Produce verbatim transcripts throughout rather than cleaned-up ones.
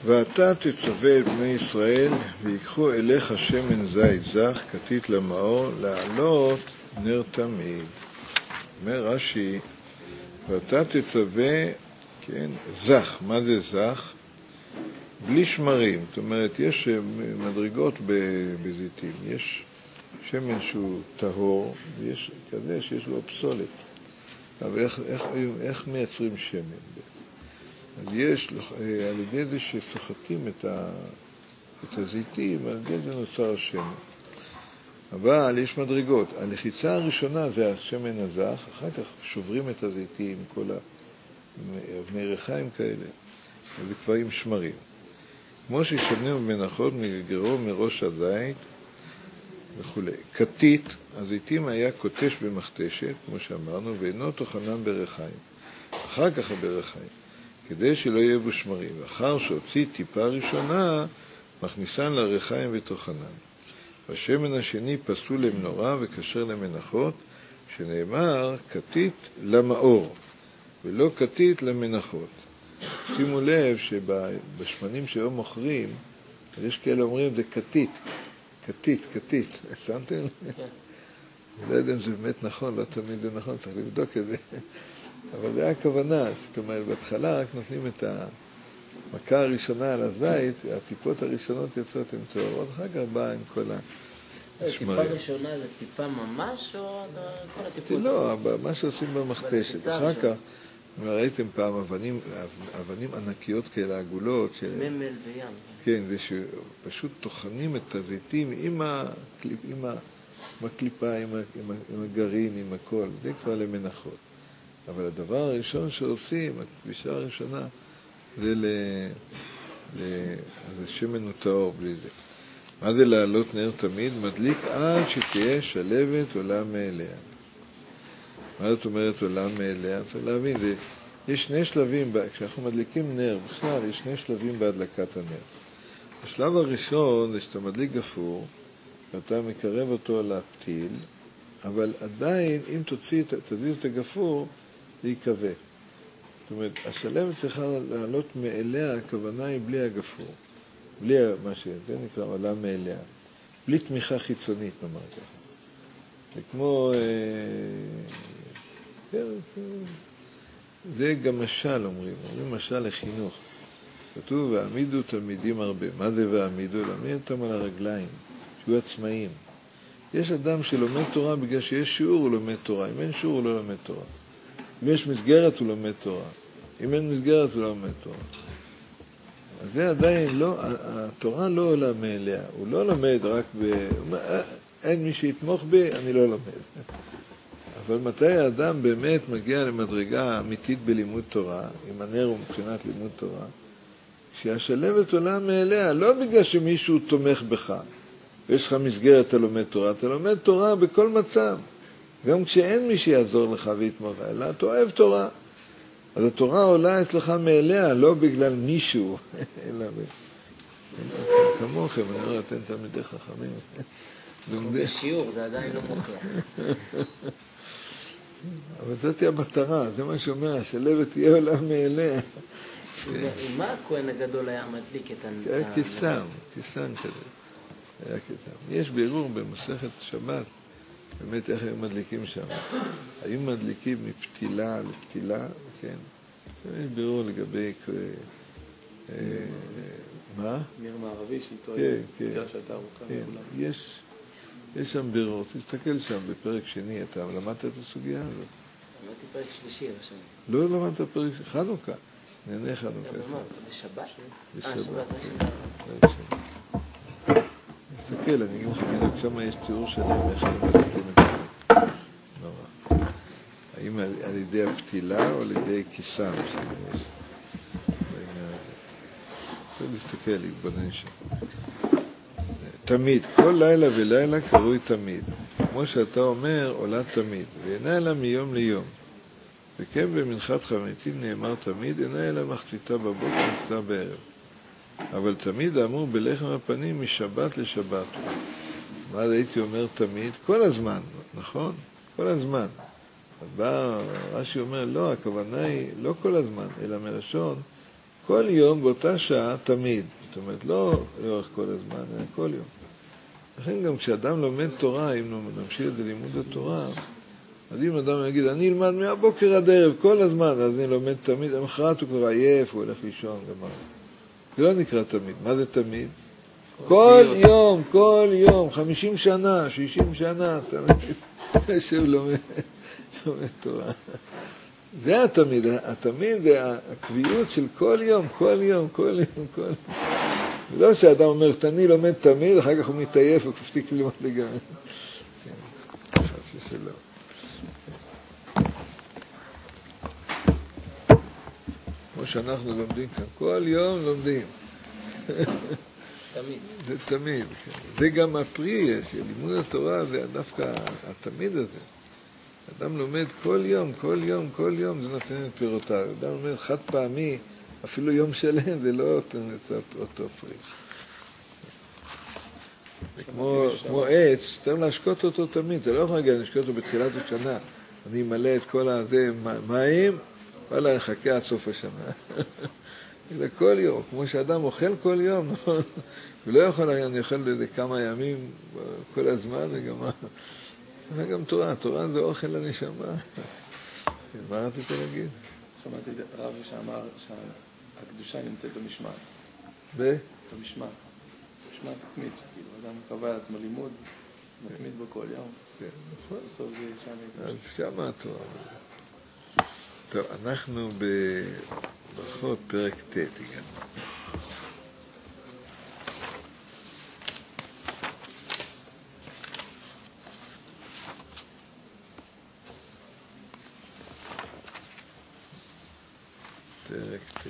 ואתה תצווה את בני ישראל ויקחו אליך שמן זית זך כתית למאור לעלות נר תמיד. אומר רש"י, ואתה תצווה, כן, זך. מה זה זך? בלי שמרים. זאת אומרת, יש מדרגות בזיתים. יש שמן שהוא טהור, ויש כזה שיש לו פסולת. אבל איך, איך, איך מייצרים שמן? אז יש, על ידי זה שסוחטים את, ה, את הזיתים, על ידי זה נוצר השמן. אבל יש מדרגות. הלחיצה הראשונה זה השמן הזך, אחר כך שוברים את הזיתים, כל אבני ריחיים כאלה, וכבר עם שמרים. כמו ששמנו במנחות מגרו מראש הזית וכו'. כתית, הזיתים היה קוטש במכתשת, כמו שאמרנו, ואינו תוכנם בריחיים. אחר כך בריחיים, כדי שלא יהיה בו שמרים. ואחר שהוציא טיפה ראשונה, מכניסן לריחיים ותוכנן. והשמן השני פסול למנורה וקשר למנחות, שנאמר כתית למאור, ולא כתית למנחות. שימו לב שבשמנים שהיום מוכרים, יש כאלה אומרים זה כתית, כתית, כתית. שמתם? לא יודע אם זה באמת נכון, לא תמיד זה נכון, צריך לבדוק את זה. אבל זה היה הכוונה, זאת אומרת, בהתחלה רק נותנים את המכה הראשונה על הזית, הטיפות הראשונות יוצאות עם טהורות, אחר כך באה עם כל השמרים. טיפה ראשונה זה טיפה ממש או כל הטיפות? לא, מה שעושים במכתשת. אחר כך, ראיתם פעם אבנים, אבנים ענקיות כאלה, עגולות. ממל בים. כן, זה שפשוט טוחנים את הזיתים עם הקליפה, עם הגרעין, עם הכל. זה כבר למנחות. אבל הדבר הראשון שעושים, הכבישה הראשונה, זה שמן וטהור בלי זה. מה זה לעלות נר תמיד? מדליק עד שתהיה שלבת עולה מאליה. מה זאת אומרת עולה מאליה? צריך להבין, זה, יש שני שלבים, כשאנחנו מדליקים נר, בכלל יש שני שלבים בהדלקת הנר. השלב הראשון זה שאתה מדליק גפור, ואתה מקרב אותו לפתיל, אבל עדיין אם תוציא, תזיז את הגפור, זה יקווה. זאת אומרת, השלבת צריכה לעלות מאליה, הכוונה היא בלי הגפור. בלי מה שזה נקרא עולה מאליה. בלי תמיכה חיצונית, נאמר ככה. זה כמו... זה גם משל, אומרים. אומרים משל לחינוך. כתוב, ועמידו תלמידים הרבה. מה זה ועמידו? להעמיד אותם על הרגליים, שיהיו עצמאים. יש אדם שלומד תורה בגלל שיש שיעור, הוא לומד תורה. אם אין שיעור, הוא לא לומד תורה. אם יש מסגרת, הוא לומד תורה. אם אין מסגרת, הוא לא לומד תורה. אז זה עדיין לא, התורה לא עולה מאליה. הוא לא לומד רק ב... אין מי שיתמוך בי, אני לא לומד. אבל מתי האדם באמת מגיע למדרגה אמיתית בלימוד תורה, עם הנר הוא מבחינת לימוד תורה, שהשלבת עולה מאליה, לא בגלל שמישהו תומך בך, ויש לך מסגרת, אתה לומד תורה, אתה לומד תורה בכל מצב. גם כשאין מי שיעזור לך ויתמוך, אלא אתה אוהב תורה. אז התורה עולה אצלך מאליה, לא בגלל מישהו, אלא כמוכם, אני רואה, אתם תלמידי חכמים. בשיעור, זה עדיין לא מוכרח. אבל זאת היא המטרה, זה מה שאומר, השלבת תהיה עולה מאליה. מה הכהן הגדול היה מדליק את הנר? היה קיסם, קיסם כזה. היה קיסם. יש בירור במסכת שבת, באמת איך הם מדליקים שם. היו מדליקים מפתילה לפתילה, כן. יש בירור לגבי... מה? נר מערבי שאיתו כן, כן. פתילה שהייתה ארוכה. כן, יש... יש שם בירור, תסתכל שם בפרק שני, אתה למדת את הסוגיה הזאת? למדתי פרק שלישי, ראשון. לא למדת פרק שני, חנוכה, נהנה חנוכה. בשבת? בשבת. פרק שני. תסתכל, אני אגיד לך בדיוק, שם יש תיאור שלם איך הם מדליקים את זה. נורא. האם על ידי הפתילה או על ידי קיסם שיש? צריך להסתכל, להתבונן שם. תמיד, כל לילה ולילה קרוי תמיד. כמו שאתה אומר, עולה תמיד, ואינה אלא מיום ליום. וכן במנחת חמיתין נאמר תמיד, אינה אלא מחציתה בבוקר מחציתה בערב. אבל תמיד האמור בלחם הפנים משבת לשבת. מה הייתי אומר תמיד? כל הזמן, נכון? כל הזמן. בא רש"י אומר, לא, הכוונה היא לא כל הזמן, אלא מלשון, כל יום באותה שעה תמיד. זאת אומרת, לא לאורך כל הזמן, אלא כל יום. לכן גם כשאדם לומד תורה, אם נמשיך את זה לימוד התורה, אז אם אדם יגיד, אני אלמד מהבוקר עד ערב כל הזמן, אז אני לומד תמיד, למחרת הוא כבר עייף, הוא הולך לישון, גמר. זה לא נקרא תמיד. מה זה תמיד? כל יום, כל יום, חמישים שנה, שישים שנה, תמיד, שהוא לומד, לומד תורה. זה התמיד, התמיד זה הקביעות של כל יום, כל יום, כל יום, כל יום. לא שאדם אומר, אני לומד תמיד, אחר כך הוא מתעייף וקפסיק ללמוד לגמרי. חס ושלום. כמו שאנחנו לומדים כאן, כל יום לומדים. תמיד. זה תמיד. זה גם הפרי של לימוד התורה, זה דווקא התמיד הזה. אדם לומד כל יום, כל יום, כל יום, זה נותן את פירותיו. אדם לומד חד פעמי, אפילו יום שלם, זה לא נותן את אותו פרי. זה כמו, כמו עץ, צריך להשקות אותו תמיד. אתה לא יכול להגיד, להשקות אותו בתחילת השנה. אני אמלא את כל הזה מים, וואלה, נחכה עד סוף השנה. זה כל יום, כמו שאדם אוכל כל יום, נכון? הוא לא יכול, אני אוכל לזה כמה ימים כל הזמן, וגם... זה גם תורה, תורה זה אוכל לנשמה. מה רצית להגיד? שמעתי רב שאמר שהקדושה נמצאת במשמעת. ב? במשמעת. משמעת עצמית, שכאילו אדם קבע על עצמו לימוד, מתמיד בו כל יום. כן, נכון. בסוף זה שם... אז שמה התורה. טוב, אנחנו בברכות פרק ט' הגענו. פרק ט'.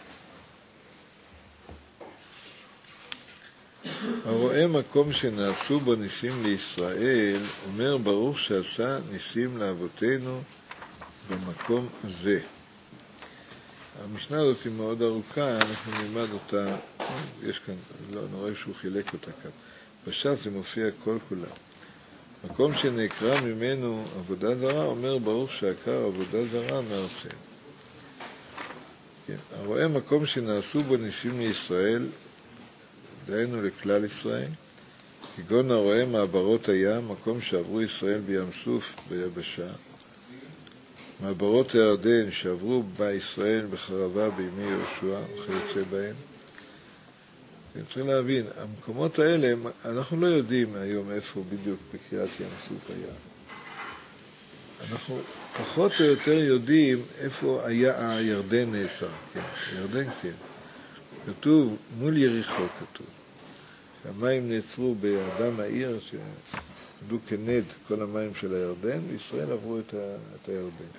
הרואה מקום שנעשו בו ניסים לישראל, אומר ברוך שעשה ניסים לאבותינו במקום הזה. המשנה הזאת היא מאוד ארוכה, אנחנו נלמד אותה, יש כאן, לא, אני רואה שהוא חילק אותה כאן. בש"ס זה מופיע כל כולה. מקום שנקרא ממנו עבודה זרה, אומר ברוך שעקר עבודה זרה מארצנו. כן, הרואה מקום שנעשו בו ניסים לישראל, דהיינו לכלל ישראל, כגון הרואה מעברות הים, מקום שעברו ישראל בים סוף ביבשה, מעברות הירדן שעברו בישראל בחרבה בימי יהושע וכיוצא בהם. צריך להבין, המקומות האלה, אנחנו לא יודעים היום איפה בדיוק בקריאת ים סוף היה. אנחנו פחות או יותר יודעים איפה היה הירדן נעצר, כן, הירדן כן. כתוב, מול יריחו כתוב. המים נעצרו באדם העיר שעמדו כנד כל המים של הירדן, וישראל עברו את, ה, את הירדן.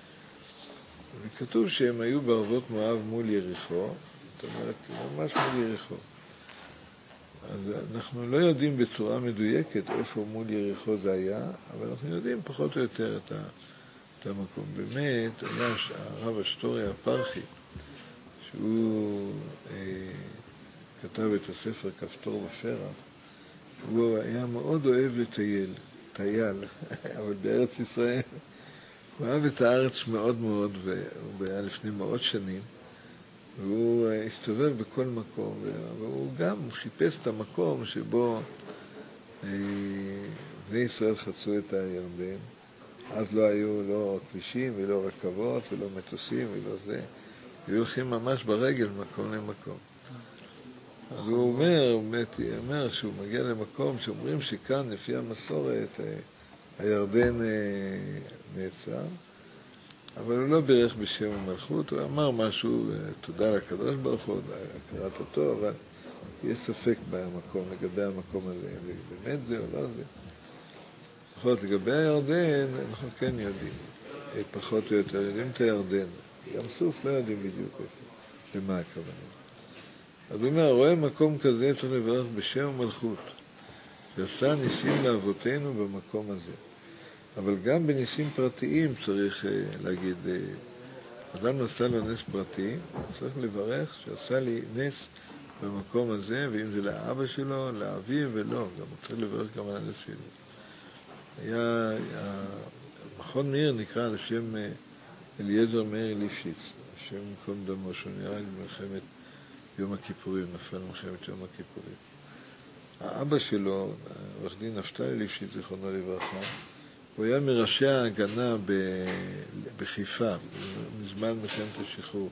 וכתוב שהם היו בערבות מואב מול יריחו, זאת אומרת, ממש מול יריחו. אז אנחנו לא יודעים בצורה מדויקת איפה מול יריחו זה היה, אבל אנחנו יודעים פחות או יותר את, ה, את המקום. באמת, היה הרב השטורי הפרחי, שהוא אה, כתב את הספר כפתור ופרח, הוא היה מאוד אוהב לטייל, טייל, אבל בארץ ישראל. הוא אהב את הארץ מאוד מאוד, והוא היה לפני מאות שנים, והוא הסתובב בכל מקום, והוא גם חיפש את המקום שבו אה, בני ישראל חצו את הירדן. אז לא היו לא כבישים ולא רכבות ולא מטוסים ולא זה. היו הולכים ממש ברגל מקום למקום. אז הוא אומר, באמת, הוא אומר שהוא מגיע למקום שאומרים שכאן לפי המסורת הירדן נעצר, אבל הוא לא בירך בשם המלכות, הוא אמר משהו, תודה לקדוש ברוך הוא, הכרת אותו, אבל יש ספק במקום, לגבי המקום הזה, באמת זה או לא זה. פחות, לגבי הירדן, אנחנו כן יודעים, פחות או יותר, יודעים את הירדן. ים סוף לא יודעים בדיוק איפה, למה הכוונה. אז הוא אומר, רואה מקום כזה צריך לברך בשם המלכות, שעשה ניסים לאבותינו במקום הזה. אבל גם בניסים פרטיים צריך להגיד, אדם עשה לו נס פרטי, צריך לברך שעשה לי נס במקום הזה, ואם זה לאבא שלו, לאביו ולא, גם צריך לברך גם על הנס שלו. היה, מכון מאיר נקרא על שם אליעזר מאיר ליפשיץ, השם ייקום דמו, שהוא נהרג במלחמת יום הכיפורים, נפל במלחמת יום הכיפורים. האבא שלו, עורך דין נפתלי ליפשיץ, זיכרונו לברכה, הוא היה מראשי ההגנה בחיפה, מזמן מלחמת השחרור.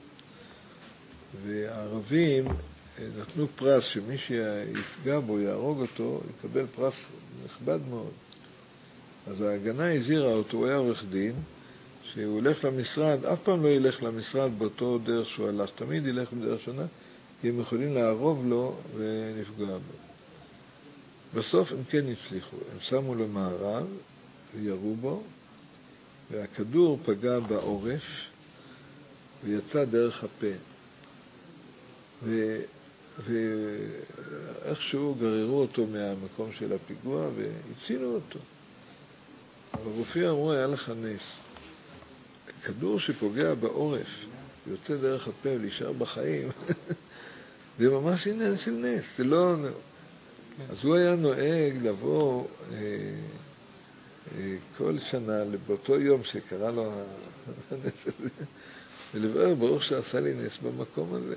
והערבים נתנו פרס שמי שיפגע בו, יהרוג אותו, יקבל פרס נכבד מאוד. אז ההגנה הזהירה אותו, הוא היה עורך דין, שהוא הולך למשרד, אף פעם לא ילך למשרד באותו דרך שהוא הלך, תמיד ילך בדרך שונה, כי הם יכולים לערוב לו ונפגע בו. בסוף הם כן הצליחו, הם שמו לו מערב וירו בו, והכדור פגע בעורף ויצא דרך הפה. ו... ואיכשהו גררו אותו מהמקום של הפיגוע והצילו אותו. הרופאים אמרו, היה לך נס. כדור שפוגע בעורף ויוצא דרך הפה ולהישאר בחיים, זה ממש עניין של נס, זה לא... אז הוא היה נוהג לבוא אה, אה, כל שנה, באותו יום שקרה לו הנס הזה, ולברר ברוך שעשה לי נס במקום הזה.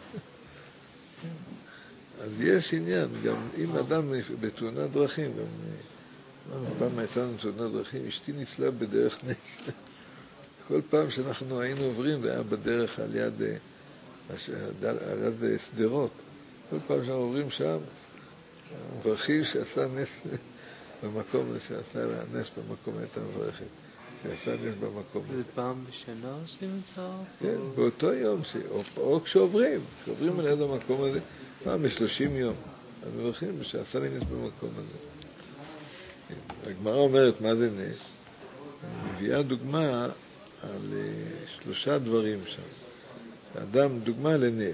אז יש עניין, גם אם אדם בתאונת דרכים, גם פעם הייתה לנו תאונת דרכים, אשתי ניצלה בדרך נס. כל פעם שאנחנו היינו עוברים, זה היה בדרך על יד, על יד סדרות. כל פעם שאנחנו עוברים שם, מברכים שעשה נס במקום הזה, שעשה נס במקום, הייתה מברכת, שעשה נס במקום הזה. זה פעם בשנה עושים את זה? כן, באותו יום, או, או כשעוברים, כשעוברים על יד המקום הזה, פעם בשלושים יום, אז מברכים שעשה לי נס במקום הזה. הגמרא אומרת מה זה נס, מביאה דוגמה על שלושה דברים שם. אדם, דוגמה לנס,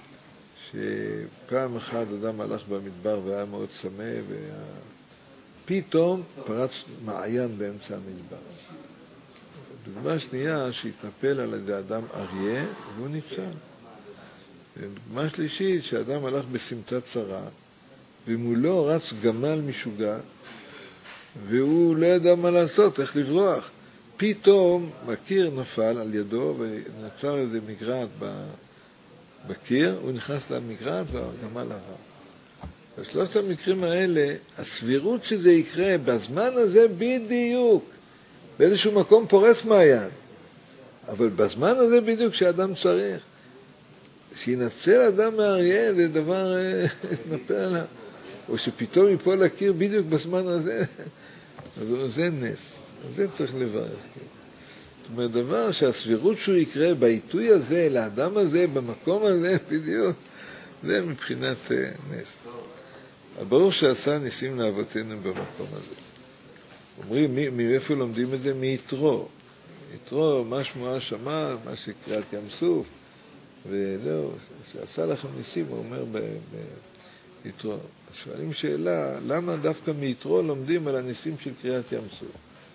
שפעם אחת אדם הלך במדבר והיה מאוד צמא, ופתאום פרץ מעיין באמצע המדבר. דוגמה שנייה, שהתנפל על ידי אדם אריה והוא ניצל. דוגמה שלישית, שאדם הלך בסמטה צרה, ומולו רץ גמל משוגע, והוא לא ידע מה לעשות, איך לברוח. פתאום הקיר נפל על ידו ונוצר איזה מגרעת בקיר, הוא נכנס למגרעת והגמל עבר. בשלושת המקרים האלה, הסבירות שזה יקרה בזמן הזה בדיוק, באיזשהו מקום פורץ מעיין, אבל בזמן הזה בדיוק שאדם צריך, שינצל אדם מהאריה, זה דבר נפל עליו, או שפתאום ייפול לקיר בדיוק בזמן הזה, אז זה נס. זה צריך לברך. זאת אומרת, דבר שהסבירות שהוא יקרה בעיתוי הזה, לאדם הזה, במקום הזה, בדיוק, זה מבחינת uh, נס. ברור שעשה ניסים לאבותינו במקום הזה. אומרים, מאיפה לומדים את זה? מיתרו. יתרו, מה שמועה שמע, מה שקריאת ים סוף, ולא, שעשה לכם ניסים, הוא אומר ביתרו. שואלים שאלה, למה דווקא מיתרו לומדים על הניסים של קריאת ים סוף?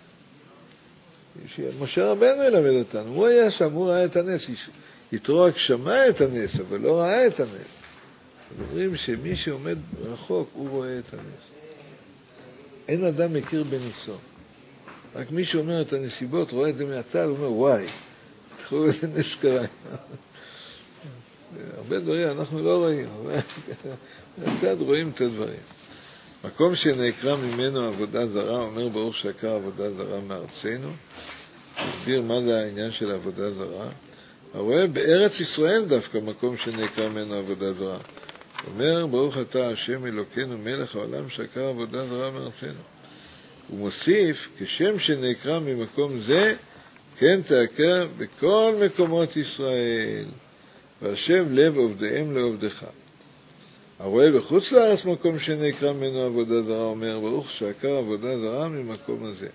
משה רבנו ילמד אותנו, הוא היה שם, הוא ראה את הנס, יתרו רק שמע את הנס, אבל לא ראה את הנס. אומרים שמי שעומד רחוק, הוא רואה את הנס. אין אדם מכיר בניסו. רק מי שאומר את הנסיבות, רואה את זה מהצד, הוא אומר, וואי, תחשבו איזה נס קרה. הרבה דברים אנחנו לא רואים, אבל מהצד רואים את הדברים. מקום שנקרא ממנו עבודה זרה, אומר ברוך שעקר עבודה זרה מארצנו, מסביר מה זה העניין של עבודה זרה. הרואה בארץ ישראל דווקא מקום שנקרא ממנו עבודה זרה. אומר ברוך אתה השם אלוקינו מלך העולם שעקר עבודה זרה מארצנו. הוא מוסיף, כשם שנקרא ממקום זה, כן תעקר בכל מקומות ישראל, והשב לב עובדיהם לעובדך. הרואה בחוץ לארץ מקום שנקרא ממנו עבודה זרה, אומר ברוך שעקר עבודה זרה ממקום הזה.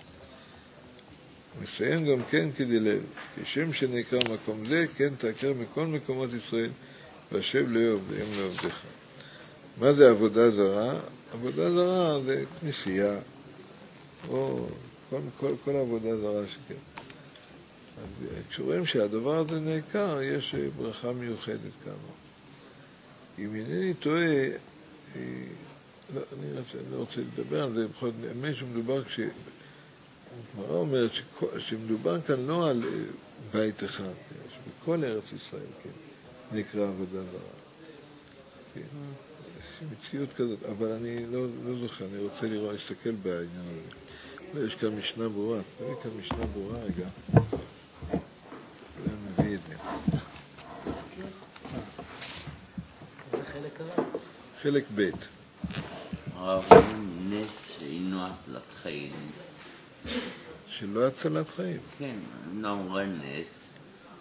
מסיים גם כן כדי לב, כשם שנקרא מקום זה, כן תעקר מכל מקומות ישראל, והשב לב עובדיהם לעובדך. מה זה עבודה זרה? עבודה זרה זה כנסייה, או כל, כל, כל עבודה זרה שכן. אז כשרואים שהדבר הזה נעקר, יש ברכה מיוחדת כמה. אם אינני טועה, לא, אני רוצה, אני רוצה לדבר על זה, בכל זאת, שמדובר כש... הגמרא אומרת שמדובר כאן לא על בית אחד, כל ארץ ישראל, כן, נקרא עבודה זרה. כן, יש מציאות כזאת, אבל אני לא, לא זוכר, אני רוצה לראות, להסתכל בעניין הזה. יש כאן משנה ברורה, יש כאן משנה ברורה רגע. אולי נביא את זה. איזה חלק הרב? חלק ב'. הרב, נס אינו הצלת חיים. שלא הצלת חיים. כן, לא אומרה נס.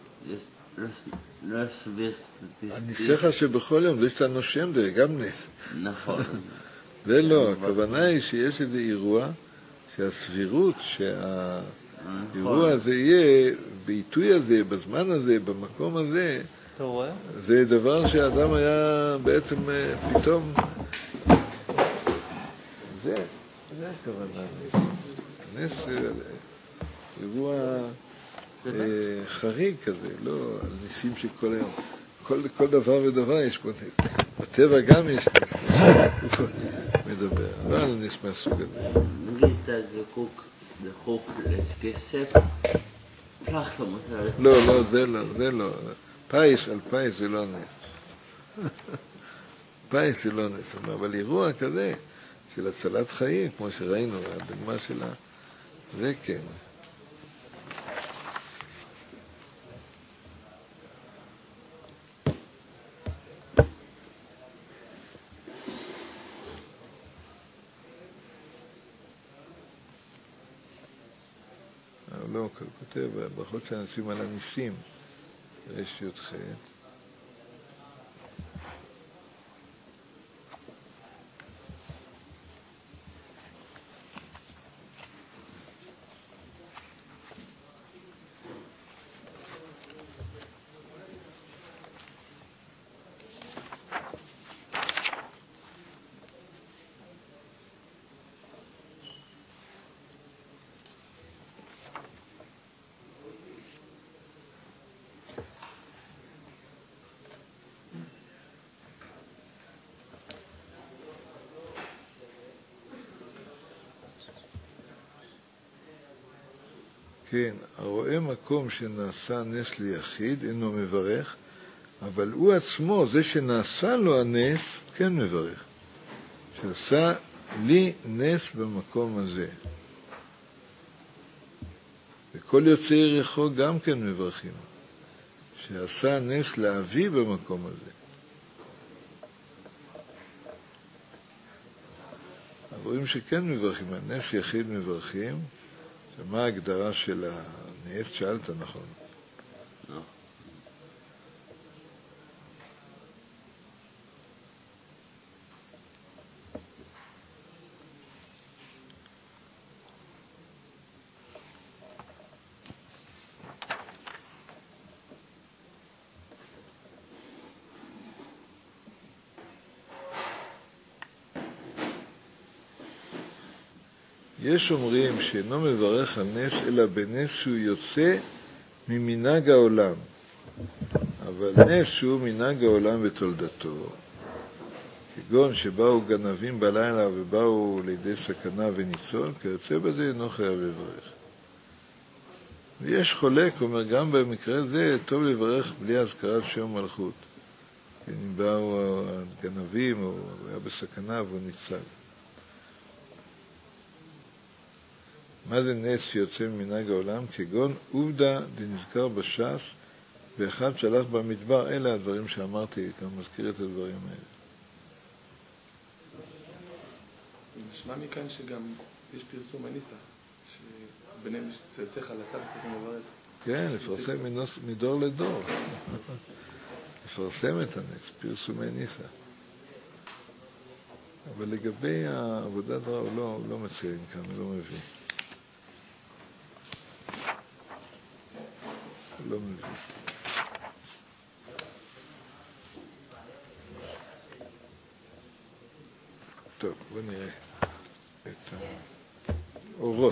לא סביר סטטיסטי. הניסחה שבכל יום, זה שאתה נושם זה גם נס. נכון. זה לא, הכוונה היא שיש איזה אירוע שהסבירות שהאירוע הזה יהיה בעיתוי הזה, בזמן הזה, במקום הזה, אתה רואה? זה דבר שהאדם היה בעצם פתאום, זה, זה הכוונה נס. נס אירוע חריג כזה, לא על ניסים של כל היום. כל, כל דבר ודבר יש פה נס. בטבע גם יש נס, הוא מדבר, לא על נס מהסוג הזה. נגיד אתה זקוק לחוף לכסף, פלח למוסר. לא, לא, זה לא, זה לא. פייס על פייס זה לא נס. פייס זה לא נס, אבל אירוע כזה של הצלת חיים, כמו שראינו, הדוגמה שלה, זה כן. לא, כותב, ברכות של הניסים על הניסים, יש י"ח. כן, הרואה מקום שנעשה נס ליחיד אינו מברך, אבל הוא עצמו, זה שנעשה לו הנס, כן מברך. שעשה לי נס במקום הזה. וכל יוצאי יריחו גם כן מברכים. שעשה נס לאבי במקום הזה. רואים שכן מברכים, הנס יחיד מברכים. מה ההגדרה של הנס? שאלת נכון. לא. יש אומרים שאינו מברך על נס, אלא בנס שהוא יוצא ממנהג העולם. אבל נס שהוא מנהג העולם בתולדתו, כגון שבאו גנבים בלילה ובאו לידי סכנה וניצול, כיוצא בזה אינו חייב לברך. ויש חולק, אומר, גם במקרה זה טוב לברך בלי הזכרת שם מלכות. אם באו הגנבים או היה בסכנה והוא ניצל. מה זה נס שיוצא ממנהג העולם? כגון עובדה דנזכר בש"ס ואחד שהלך במדבר. אלה הדברים שאמרתי, אתה מזכיר את הדברים האלה. נשמע מכאן שגם יש פרסום הניסה, שביניהם צאצאיך לצד צריכים לברך. כן, לפרסם מדור לדור. לפרסם את הנס, פרסומי ניסה. אבל לגבי העבודה זרה הוא לא, הוא לא מציין כאן, הוא לא מביא. הוא לא מביא. טוב, בוא נראה את האורות.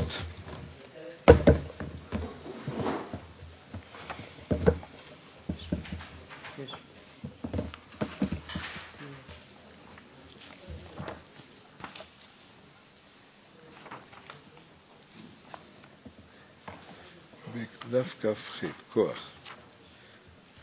דף כ"ח, כוח.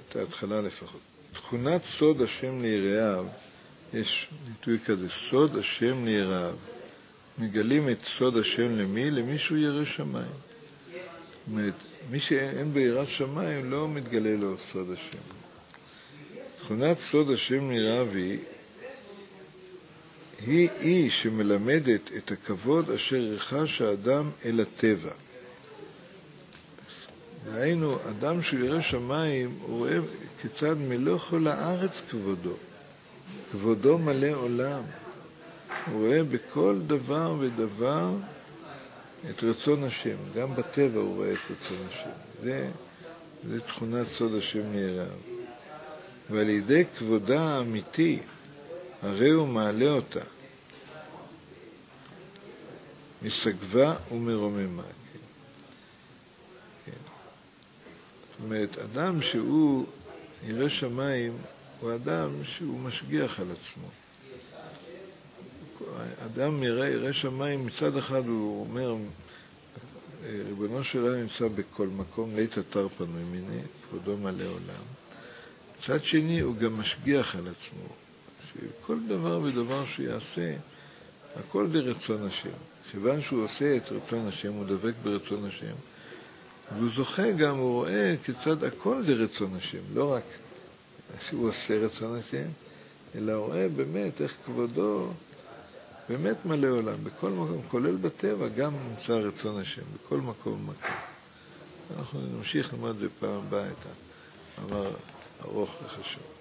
את ההתחלה לפחות. תכונת סוד השם ליראיו, יש ביטוי כזה, סוד השם ליראיו. מגלים את סוד השם למי? למי שהוא ירא שמיים. זאת אומרת, מי שאין ביראת שמיים לא מתגלה לו סוד השם. תכונת סוד השם ליראיו היא, היא היא שמלמדת את הכבוד אשר רכש האדם אל הטבע. ראינו, אדם שהוא ירא שמיים, הוא רואה כיצד מלוא כל הארץ כבודו. כבודו מלא עולם. הוא רואה בכל דבר ודבר את רצון השם. גם בטבע הוא רואה את רצון השם. זה, זה תכונת סוד השם ליראיו. ועל ידי כבודה האמיתי, הרי הוא מעלה אותה. מסגבה ומרוממה. כן. כן. זאת אומרת, אדם שהוא ירא שמיים, הוא אדם שהוא משגיח על עצמו. אדם ירא, ירא שמיים, מצד אחד הוא אומר, ריבונו של עולם נמצא בכל מקום, לית אתר פנוי מיני, כבודו מלא עולם. מצד שני הוא גם משגיח על עצמו, שכל דבר ודבר שיעשה, הכל זה רצון השם. כיוון שהוא עושה את רצון השם, הוא דבק ברצון השם, והוא זוכה גם, הוא רואה כיצד הכל זה רצון השם, לא רק שהוא עושה רצון השם, אלא הוא רואה באמת איך כבודו באמת מלא עולם, בכל מקום, כולל בטבע, גם נמצא רצון השם, בכל מקום ומקום. אנחנו נמשיך ללמוד בפעם הבאה את המאמר ארוך וחשוב.